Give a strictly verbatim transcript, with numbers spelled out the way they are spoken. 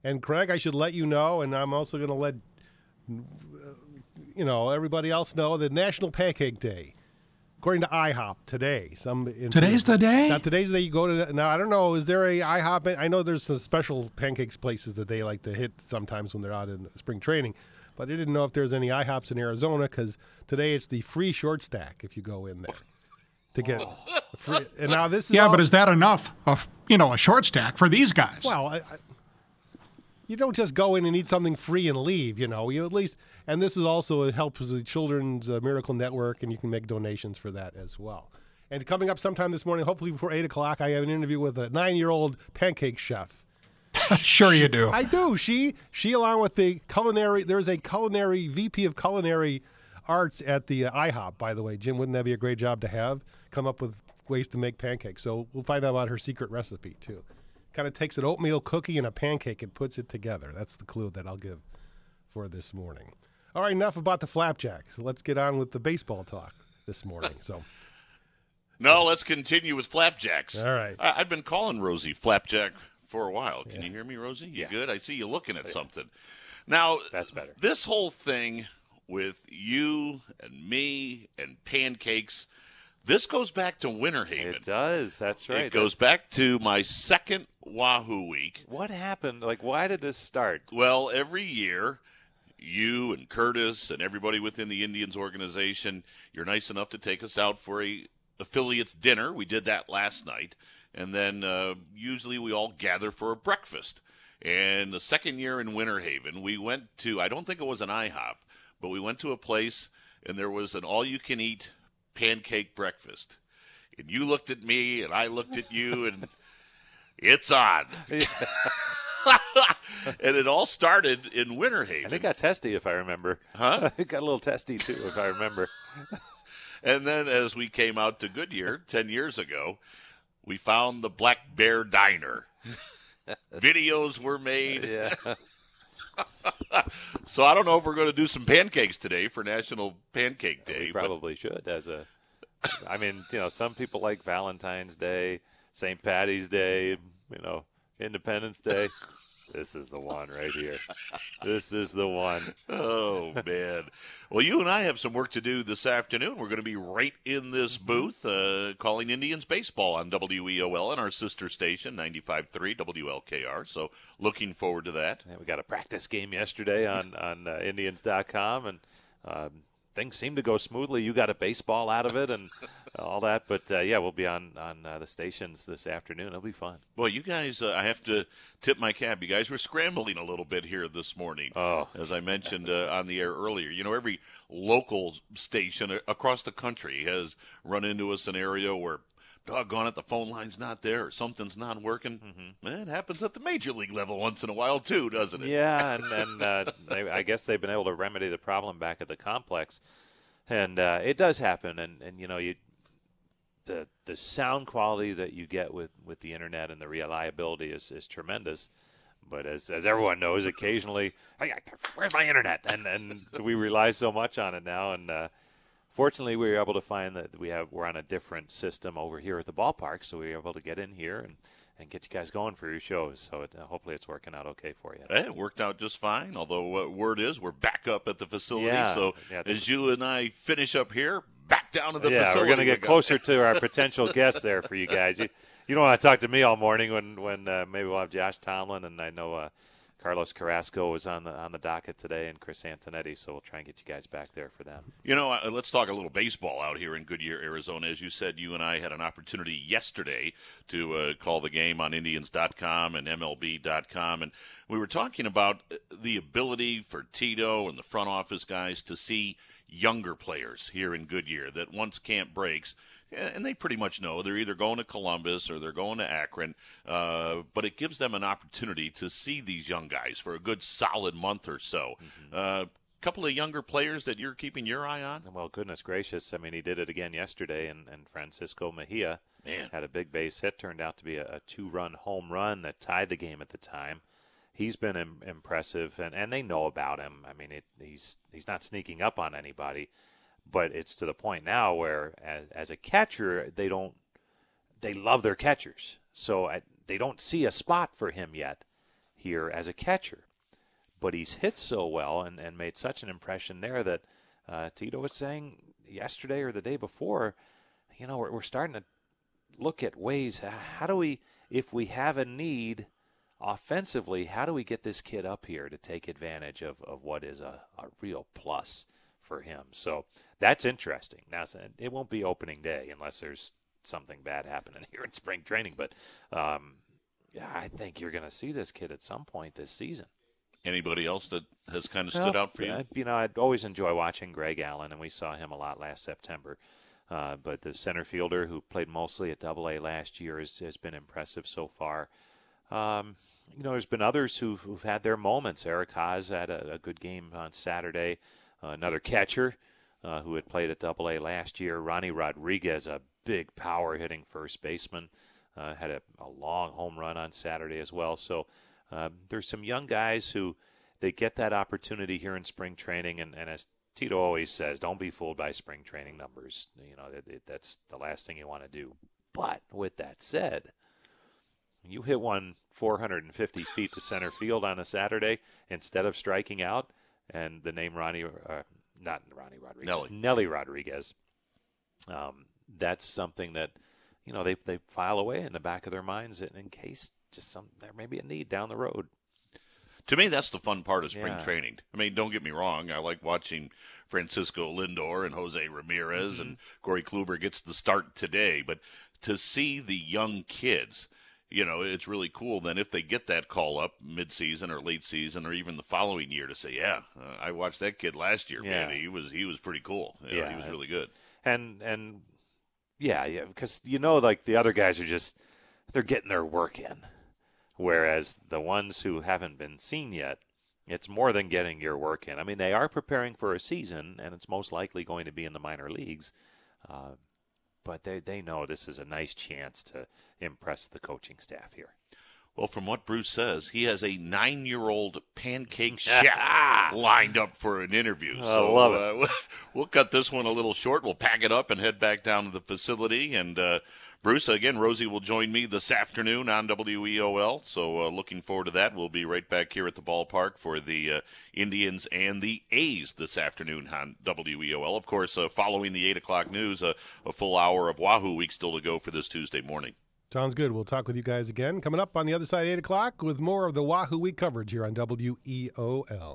And Craig, I should let you know, and I'm also going to let you know everybody else know that National Pancake Day, according to IHOP today. Some in Today's the day? Now today's the day you go to. Now I don't know. Is there a IHOP? I know there's some special pancakes places that they like to hit sometimes when they're out in spring training, but I didn't know if there's any IHOPs in Arizona because today it's the free short stack if you go in there to get. Oh. Free, and now this is yeah, all, but is that enough of you know a short stack for these guys? Well, I, I, you don't just go in and eat something free and leave. You know, you at least. And this is also, it helps the Children's uh, Miracle Network, and you can make donations for that as well. And coming up sometime this morning, hopefully before eight o'clock, I have an interview with a nine-year-old pancake chef. Sure you do. I do. She, she along with the culinary, there's a culinary, V P of Culinary Arts at the uh, IHOP, by the way. Jim, wouldn't that be a great job to have? Come up with ways to make pancakes. So we'll find out about her secret recipe, too. Kind of takes an oatmeal cookie and a pancake and puts it together. That's the clue that I'll give for this morning. All right, enough about the flapjacks. Let's get on with the baseball talk this morning. So, no, let's continue with flapjacks. All right. I- I've been calling Rosie flapjack for a while. Can yeah. you hear me, Rosie? You yeah. good? I see you looking at something. Now, that's better. This whole thing with you and me and pancakes, this goes back to Winter Haven. It does. That's right. It goes back to my second Wahoo week. What happened? Like, why did this start? Well, every year, you and Curtis and everybody within the Indians organization, you're nice enough to take us out for a affiliates dinner. We did that last night. And then uh, usually we all gather for a breakfast. And the second year in Winter Haven, we went to, I don't think it was an IHOP, but we went to a place and there was an all-you-can-eat pancake breakfast. And you looked at me and I looked at you and it's on. And it all started in Winter Haven. And it got testy, if I remember. Huh? It got a little testy, too, if I remember. And then as we came out to Goodyear ten years ago, we found the Black Bear Diner. Videos were made. Yeah. So I don't know if we're going to do some pancakes today for National Pancake Day. We probably but... should. As a, I mean, you know, some people like Valentine's Day, Saint Patty's Day, you know, Independence Day. This is the one right here. This is the one. Oh, man. Well, you and I have some work to do this afternoon. We're going to be right in this booth uh, calling Indians baseball on W E O L and our sister station, ninety-five point three W L K R. So looking forward to that. Yeah, we got a practice game yesterday on, on uh, Indians dot com, and um, things seemed to go smoothly. You got a baseball out of it and all that. But, uh, yeah, we'll be on, on uh, the stations this afternoon. It'll be fun. Well, you guys, uh, I have to tip my cap. You guys were scrambling a little bit here this morning. Oh. As I mentioned uh, on the air earlier. You know, every local station across the country has run into a scenario where, doggone it, the phone line's not there or something's not working. Mm-hmm. It happens at the major league level once in a while, too, doesn't it? Yeah, and, and uh, they, I guess they've been able to remedy the problem back at the complex. And uh, it does happen. And, and you know, you the the sound quality that you get with, with the Internet and the reliability is, is tremendous. But as as everyone knows, occasionally, hey, where's my Internet? And and we rely so much on it now. And uh, fortunately, we were able to find that we have we're on a different system over here at the ballpark, so we were able to get in here and, and get you guys going for your shows. So it, uh, hopefully it's working out okay for you. Hey, it worked out just fine, although uh, word is we're back up at the facility. Yeah, so yeah, as you and I finish up here, back down to the yeah, facility. we're going to get closer to our potential guests there for you guys. You, you don't want to talk to me all morning when, when uh, maybe we'll have Josh Tomlin, and I know uh, Carlos Carrasco was on the on the docket today, and Chris Antonetti, so we'll try and get you guys back there for them. You know, uh, let's talk a little baseball out here in Goodyear, Arizona. As you said, you and I had an opportunity yesterday to uh, call the game on Indians dot com and M L B dot com, and we were talking about the ability for Tito and the front office guys to see younger players here in Goodyear that once camp breaks, and they pretty much know they're either going to Columbus or they're going to Akron, uh, but it gives them an opportunity to see these young guys for a good solid month or so. A mm-hmm. uh, couple of younger players that you're keeping your eye on? Well, goodness gracious. I mean, he did it again yesterday, and, and Francisco Mejia Man. had a big base hit, turned out to be a, a two-run home run that tied the game at the time. He's been im- impressive, and, and they know about him. I mean, it, he's he's not sneaking up on anybody, but it's to the point now where, as, as a catcher, they don't they love their catchers, so I, they don't see a spot for him yet. here as a catcher. But he's hit so well and, and made such an impression there that uh, Tito was saying yesterday or the day before, you know, we're, we're starting to look at ways, how do we, if we have a need offensively, how do we get this kid up here to take advantage of, of what is a, a real plus for him? So that's interesting. Now, it won't be opening day unless there's something bad happening here in spring training, but um, yeah, I think you're going to see this kid at some point this season. Anybody else that has kind of stood well, out for you? I, you know, I'd always enjoy watching Greg Allen, and we saw him a lot last September. Uh, but the center fielder who played mostly at Double A last year has, has been impressive so far. Um, you know, there's been others who've, who've had their moments. Eric Haas had a, a good game on Saturday. Uh, another catcher uh, who had played at Double A last year, Ronnie Rodriguez, a big power-hitting first baseman, uh, had a, a long home run on Saturday as well. So uh, there's some young guys who they get that opportunity here in spring training, and, and as Tito always says, don't be fooled by spring training numbers. You know, it, it, that's the last thing you want to do. But with that said, you hit one four hundred fifty feet to center field on a Saturday instead of striking out, and the name Ronnie, uh, not Ronnie Rodriguez, Nelly, Nelly Rodriguez, um, that's something that, you know, they they file away in the back of their minds in, in case just some there may be a need down the road. To me, that's the fun part of spring Yeah. training. I mean, don't get me wrong. I like watching Francisco Lindor and Jose Ramirez, Mm-hmm. and Corey Kluber gets the start today. But to see the young kids, you know, it's really cool. Then if they get that call up mid-season or late season or even the following year to say, yeah, uh, I watched that kid last year, Yeah. man. He was he was pretty cool. You know, Yeah. he was really good. And and yeah, yeah, because you know, like the other guys are just they're getting their work in, whereas the ones who haven't been seen yet, it's more than getting your work in. I mean, they are preparing for a season, and it's most likely going to be in the minor leagues, uh, but they they know this is a nice chance to impress the coaching staff here. Well, from what Bruce says, he has a nine-year-old pancake chef lined up for an interview. I so love it. Uh, we'll cut this one a little short. We'll pack it up and head back down to the facility. And uh, Bruce, again, Rosie will join me this afternoon on W E O L. So uh, looking forward to that. We'll be right back here at the ballpark for the uh, Indians and the A's this afternoon on W E O L. Of course, uh, following the eight o'clock news, uh, a full hour of Wahoo Week still to go for this Tuesday morning. Sounds good. We'll talk with you guys again coming up on the other side, eight o'clock, with more of the Wahoo Week coverage here on W E O L.